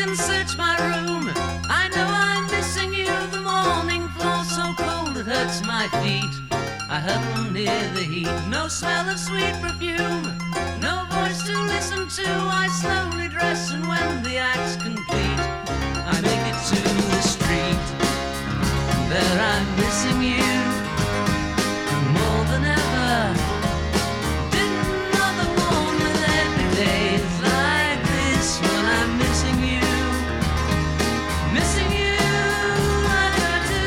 can search my room. I know I'm missing you. The morning floor so cold it hurts my feet. I huddle near the heat. No smell of sweet perfume. No voice to listen to. I slowly dress, and when the act's complete, I make it to the street. There I'm missing you more than ever. Didn't know the one with every day's like this when I'm missing you. Missing you like I do.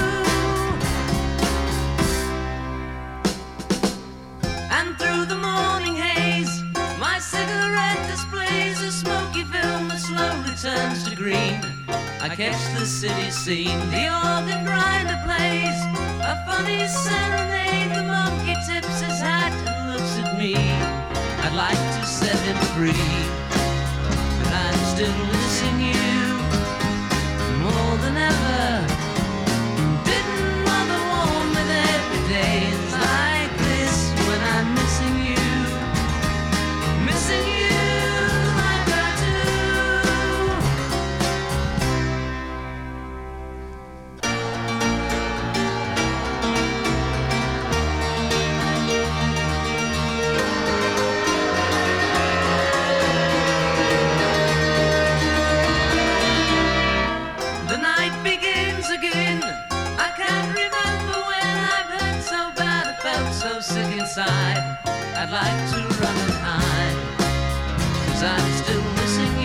And through the morning haze, my cigarette displays a smoky film that slowly turns to green. I catch the city scene, the organ grinder plays a funny serenade. The monkey tips his hat and looks at me. I'd like to set him free, but I'm still missing you more than ever. Didn't mother warn me that every day is like this when I'm missing you. Missing you like I do. The night begins again. I can't remember when I've hurt so bad. I felt so sick inside. I'd like to run and hide, 'cause I'm still missing